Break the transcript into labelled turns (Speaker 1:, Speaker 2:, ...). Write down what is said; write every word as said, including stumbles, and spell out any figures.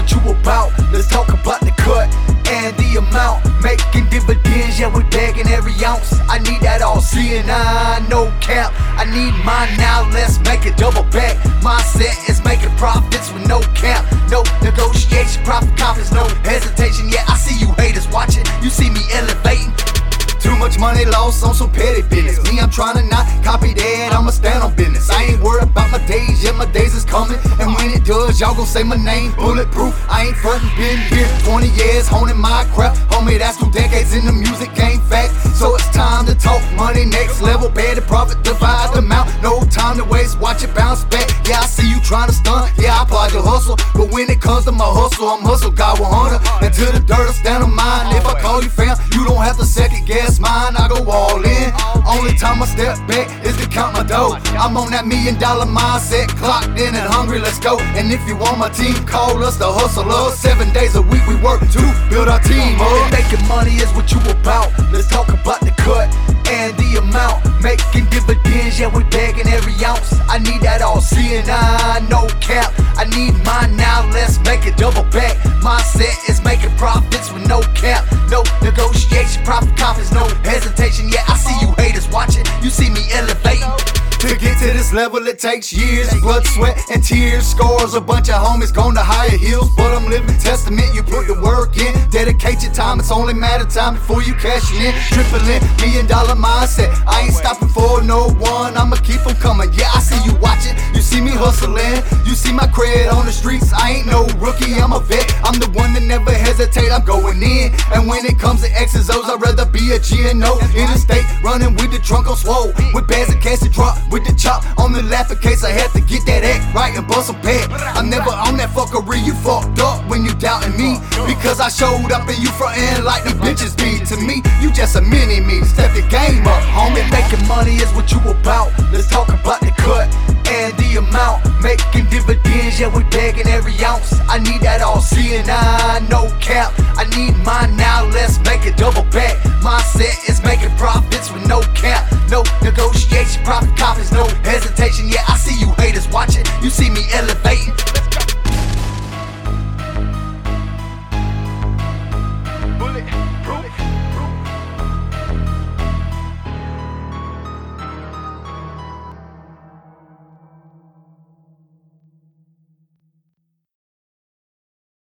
Speaker 1: what you about. Let's talk about the cut and the amount. Making dividends, yeah, we bagging every ounce. I need that all C and I, no cap. I need mine now, let's make it double back. My set is making profits with no cap. No negotiation, profit confidence, no hesitation. Yeah, I see you haters watching, you see me elevating. Too much money lost on some petty business. Me, I'm trying to not copy that, I'ma stand on business. I ain't worried about my days, yeah, my days is coming. And when it does, y'all gon' say my name, bulletproof. I ain't frontin', been here twenty years, honing my craft. Homie, that's two decades in the music game, fact. So it's time to talk money, next level, better profit, divide them out. No time to waste, watch it bounce back. Yeah, I see you trying to stunt, yeah, I applaud your hustle. But when it comes to my hustle, I'm hustle God one hundred. And to the dirt, I stand on mine. If I call you fam, you don't have to second guess mine, I go all in. Only time I step back is to count my dough. I'm on that million dollar mindset, clocked in and hungry, let's go. And if you want my team, call us the hustlers. Seven days a week we work to build our team up. Making money is what you about. Let's talk about the cut and the amount. Making dividends, yeah, we bagging every ounce. I need that all C and I, no cap. I need mine now, let's make it double back. My set is making profits with no cap. No negotiation, profit confidence, no hesitation. Yeah, I see you haters watching, you see me elevating. To get to this level it takes years, blood, sweat, and tears. Scores a bunch of homies gone to higher hills, but I'm living testament. You put the work in, dedicate your time. It's only matter of time before you cash it in. Tripling, million dollar mindset. I ain't stopping for no one, I'ma keep them coming. Yeah, I see you watching, you see me hustling. You see my cred on the streets, I ain't no rookie, I'm a vet. I'm the one that never hesitate, I'm going in. And when it comes to X's O's, I'd rather be a G and O. Interstate, running with the trunk on swole, with bags of cash to drop. With the chop on the laughing case, I had to get that act right and bust a pad. I'm never on that fuckery, you fucked up when you doubting me. Because I showed up and you frontin' like them bitches be. To me, you just a mini me, step your game up, homie. Making money is what you about. Let's talk about the cut and the amount. Making dividends, yeah, we bagging every ounce. I need that all C and I, no cap. I need mine now, let's make it double back. My set is making profits with no cap. No negotiation, profit confidence, no